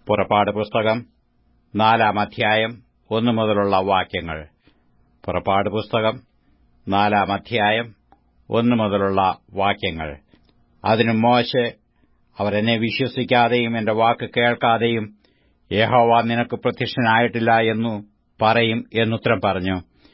പുറപ്പാട് പുസ്തകം 4 അധ്യായം 1 മുതലുള്ള വാക്യങ്ങൾ. പുറപ്പാട് പുസ്തകം 4 അധ്യായം 1 മുതലുള്ള വാക്യങ്ങൾ. അതിന് മോശെ, അവർ എന്നെ വിശ്വസിക്കാതെയും എന്റെ വാക്ക് കേൾക്കാതെയും യഹോവ നിനക്ക് പ്രത്യക്ഷനായിട്ടില്ല എന്നു പറയും എന്നുത്തരം പറഞ്ഞു.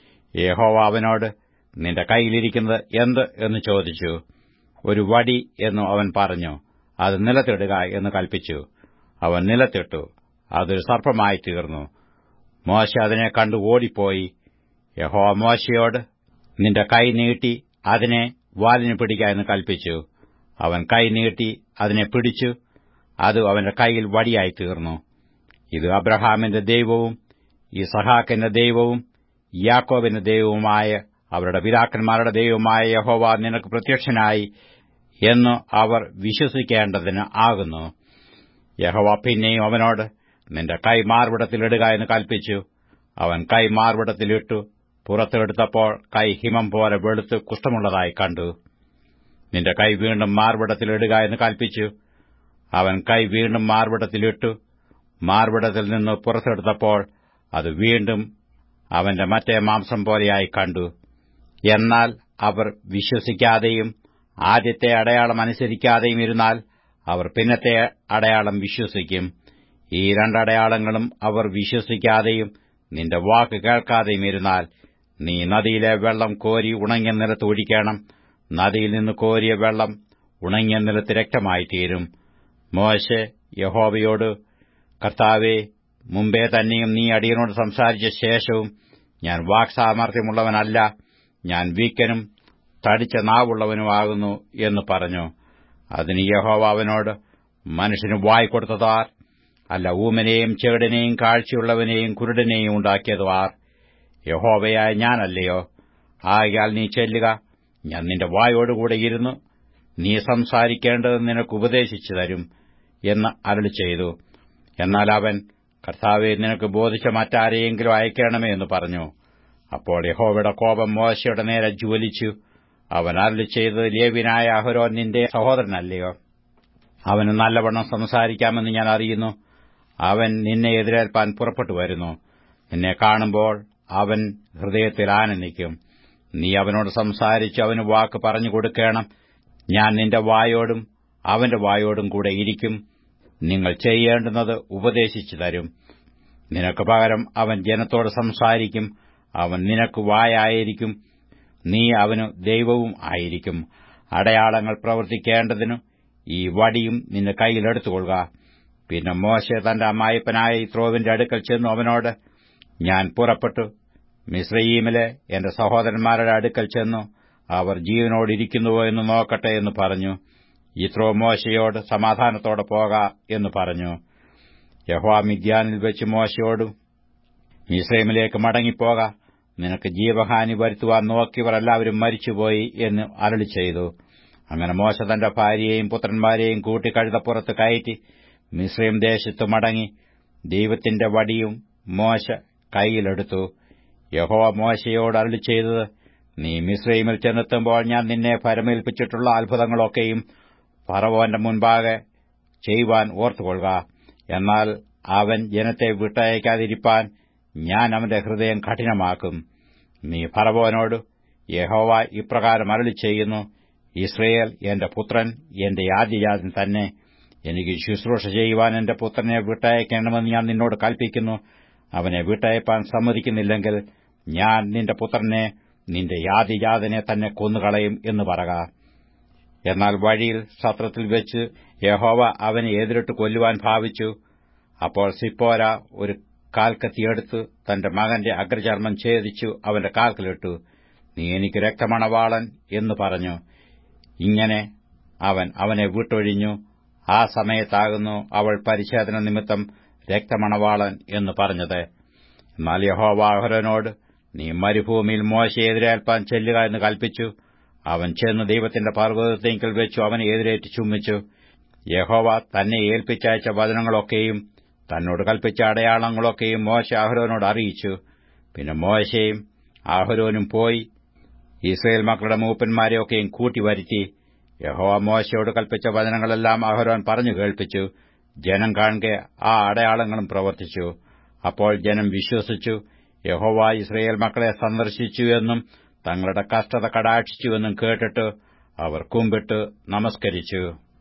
യഹോവ അവനോട്, നിന്റെ കൈയിലിരിക്കുന്നത് എന്ത് എന്ന് ചോദിച്ചു. ഒരു വടി എന്നു അവൻ പറഞ്ഞു. അത് നിലത്തിടുക എന്ന് കൽപ്പിച്ചു. അവൻ നിലത്തിട്ടു. അതൊരു സർപ്പമായി തീർന്നു. മോശെ അതിനെ കണ്ടു ഓടിപ്പോയി. യഹോവ മോശെയോട്, നിന്റെ കൈ നീട്ടി അതിനെ വാലിന് പിടിക്ക എന്ന് കൽപ്പിച്ചു. അവൻ കൈ നീട്ടി അതിനെ പിടിച്ചു. അത് അവന്റെ കൈയിൽ വടിയായി തീർന്നു. ഇത് അബ്രഹാമിന്റെ ദൈവവും യിസ്ഹാക്കിന്റെ ദൈവവും യാക്കോബിന്റെ ദൈവവുമായ അവരുടെ പിതാക്കന്മാരുടെ ദൈവമായ യഹോവ നിനക്ക് പ്രത്യക്ഷനായി എന്ന് അവർ വിശ്വസിക്കേണ്ടതിന് ആകുന്നു. യഹോവ പിന്നെയും അവനോട്, നിന്റെ കൈ മാർവിടത്തിലിടുക എന്ന് കൽപ്പിച്ചു. അവൻ കൈ മാർവിടത്തിലിട്ടു. പുറത്തെടുത്തപ്പോൾ കൈ ഹിമം പോലെ വെളുത്ത് കുഷ്ഠമുള്ളതായി കണ്ടു. നിന്റെ കൈ വീണ്ടും മാർവിടത്തിലിടുക എന്ന് കൽപ്പിച്ചു. അവൻ കൈ വീണ്ടും മാർവിടത്തിലിട്ടു. മാർവിടത്തിൽ നിന്ന് പുറത്തെടുത്തപ്പോൾ അത് വീണ്ടും അവന്റെ മറ്റേ മാംസം പോലെയായി കണ്ടു. എന്നാൽ അവർ വിശ്വസിക്കാതെയും ആദ്യത്തെ അടയാളം അനുസരിക്കാതെയും ഇരുന്നാൽ അവർ പിന്നത്തെ അടയാളം വിശ്വസിക്കും. ഈ 2 അടയാളങ്ങളും അവർ വിശ്വസിക്കാതെയും നിന്റെ വാക്ക് കേൾക്കാതെയും ഇരുന്നാൽ നീ നദിയിലെ വെള്ളം കോരി ഉണങ്ങിയ നിലത്ത് ഒഴിക്കണം. നദിയിൽ നിന്ന് കോരിയ വെള്ളം ഉണങ്ങിയ നിലത്ത് രക്തമായി തീരും. മോശെ യഹോവയോട്, കർത്താവേ, മുമ്പേ തന്നെയും നീ അടിയനോട് സംസാരിച്ച ശേഷവും ഞാൻ വാക്സാമർത്ഥ്യമുള്ളവനല്ല, ഞാൻ വീക്കനും തടിച്ച നാവുള്ളവനുമാകുന്നു എന്ന് പറഞ്ഞു. അതിന് യഹോവ അവനോട്, മനുഷ്യന് വായ് കൊടുത്തത് ആർ? അല്ല, ഊമനെയും ചെകിടനെയും കാഴ്ചയുള്ളവനെയും കുരുടനെയും ഉണ്ടാക്കിയത് ആർ? യഹോവയായ ഞാനല്ലയോ? ആകയാൽ നീ ചെല്ലുക, ഞാൻ നിന്റെ വായോടുകൂടെ ഇരുന്നു നീ സംസാരിക്കേണ്ടത് നിനക്ക് ഉപദേശിച്ചു തരും എന്ന് അരുളിച്ചെയ്തു. എന്നാൽ അവൻ, കർത്താവേ, നിനക്ക് ബോധിച്ച മറ്റാരെയെങ്കിലും അയക്കണമേ എന്ന് പറഞ്ഞു. അപ്പോൾ യഹോവയുടെ കോപം മോശയുടെ നേരെ ജ്വലിച്ചു. അവൻ അരുളിച്ചെയ്തത്, ലേവ്യനായ അഹരോൻ നിന്റെ സഹോദരനല്ലയോ? അവന് നല്ലവണ്ണം സംസാരിക്കാമെന്ന് ഞാൻ അറിയുന്നു. അവൻ നിന്നെ എതിരേൽപ്പാൻ പുറപ്പെട്ടു വരുന്നു. നിന്നെ കാണുമ്പോൾ അവൻ ഹൃദയത്തിൽ ആനന്ദിക്കും. നീ അവനോട് സംസാരിച്ച് അവന് വാക്ക് പറഞ്ഞു കൊടുക്കണം. ഞാൻ നിന്റെ വായോടും അവന്റെ വായോടും കൂടെ ഇരിക്കും. നിങ്ങൾ ചെയ്യേണ്ടുന്നത് ഉപദേശിച്ചു തരും. നിനക്ക് പകരം അവൻ ജനത്തോട് സംസാരിക്കും. അവൻ നിനക്ക് വായായിരിക്കും. നീ അവന് ദൈവവും ആയിരിക്കും. അടയാളങ്ങൾ പ്രവർത്തിക്കേണ്ടതിനു ഈ വടിയും നിന്റെ കൈയിലെടുത്തുകൊള്ളുക. പിന്നെ മോശെ തന്റെ അമ്മായപ്പനായ യിത്രോവിന്റെ അടുക്കൽ ചെന്നു അവനോട്, ഞാൻ പുറപ്പെട്ടു മിസ്രയീമിലെ എന്റെ സഹോദരന്മാരുടെ അടുക്കൽ ചെന്നു അവർ ജീവനോടിരിക്കുന്നുവോ എന്ന് നോക്കട്ടെ എന്ന് പറഞ്ഞു. യിത്രോ മോശയോട്, സമാധാനത്തോടെ പോക എന്ന് പറഞ്ഞു. യഹോവ മിദ്യാനിൽ വെച്ച് മോശയോടും, മിസ്രയീമിലേക്ക് മടങ്ങിപ്പോക, നിനക്ക് ജീവഹാനി വരുത്തുവാൻ നോക്കിയവർ എല്ലാവരും മരിച്ചുപോയി എന്ന് അരുളിച്ചെയ്തു. അങ്ങനെ മോശെ തന്റെ ഭാര്യയെയും പുത്രന്മാരെയും കൂട്ടി കഴുതപ്പുറത്ത് കയറ്റി മിസ്രയീം ദേശത്ത് മടങ്ങി. ദൈവത്തിന്റെ വടിയും മോശെ കൈയിലെടുത്തു. യഹോവ മോശയോട് അരുളിച്ചെയ്തത്, നീ മിസ്രയീമിൽ ചെന്നെത്തുമ്പോൾ ഞാൻ നിന്നെ ഭരമേൽപ്പിച്ചിട്ടുള്ള അത്ഭുതങ്ങളൊക്കെയും ഫറവോന്റെ മുൻപാകെ ചെയ്യുവാൻ ഓർത്തുകൊള്ളുക. എന്നാൽ അവൻ ജനത്തെ വിട്ടയക്കാതിരിപ്പാൻ ഞാൻ അവന്റെ ഹൃദയം കഠിനമാക്കും. നീ ഫറവോനോട്, യഹോവ ഇപ്രകാരം അരുളിച്ചെയ്യുന്നു, യിസ്രായേൽ എന്റെ പുത്രൻ, എന്റെ ആദ്യജാതൻ തന്നെ. എനിക്ക് ശുശ്രൂഷ ചെയ്യുവാൻ എന്റെ പുത്രനെ വിട്ടയക്കണമെന്ന് ഞാൻ നിന്നോട് കൽപ്പിക്കുന്നു. അവനെ വിട്ടയപ്പാൻ സമ്മതിക്കുന്നില്ലെങ്കിൽ ഞാൻ നിന്റെ പുത്രനെ, നിന്റെ ആദ്യജാതനെ തന്നെ കൊന്നുകളയും എന്ന് പറക. എന്നാൽ വഴിയിൽ സത്രത്തിൽ വെച്ച് യഹോവ അവനെ എതിരിട്ട് കൊല്ലുവാൻ ഭാവിച്ചു. അപ്പോൾ സിപ്പോര ഒരു കാൽക്കത്തിയെടുത്ത് തന്റെ മകന്റെ അഗ്രചർമ്മം ഛേദിച്ചു അവന്റെ കാൽക്കലിട്ടു. നീ എനിക്ക് രക്തമണവാളൻ എന്ന് പറഞ്ഞു. ഇങ്ങനെ അവൻ അവനെ വിട്ടൊഴിഞ്ഞു. ആ സമയത്താകുന്നു അവൾ പരിച്ഛേദന നിമിത്തം രക്തമണവാളൻ എന്ന് പറഞ്ഞത്. എന്നാൽ യഹോവ അഹരോനോട്, നീ മരുഭൂമിയിൽ മോശയെ എതിരേൽപ്പാൻ ചെല്ലുക എന്ന് കൽപ്പിച്ചു. അവൻ ചെന്ന് ദൈവത്തിന്റെ പർവ്വതത്തിങ്കൽ വെച്ചു അവനെ എതിരേറ്റ് ചുംബിച്ചു. യഹോവ തന്നെ ഏൽപ്പിച്ചയച്ച വചനങ്ങളൊക്കെയും തന്നോട് കൽപ്പിച്ച അടയാളങ്ങളൊക്കെയും മോശെ അഹരോനോട് അറിയിച്ചു. പിന്നെ മോശെയും അഹരോനും പോയി ഇസ്രായേൽ മക്കളുടെ മൂപ്പന്മാരെയൊക്കെയും കൂട്ടിവരുത്തി. യഹോവ മോശയോട് കൽപ്പിച്ച വചനങ്ങളെല്ലാം അഹരോൻ പറഞ്ഞു കേൾപ്പിച്ചു. ജനം കാണെ ആ അടയാളങ്ങളും പ്രവർത്തിച്ചു. അപ്പോൾ ജനം വിശ്വസിച്ചു. യഹോവ യിസ്രായേൽ മക്കളെ സന്ദർശിച്ചു എന്നും തങ്ങളുടെ കഷ്ടത കടാക്ഷിച്ചുവെന്നും കേട്ടിട്ട് അവർ കുമ്പിട്ട് നമസ്കരിച്ചു.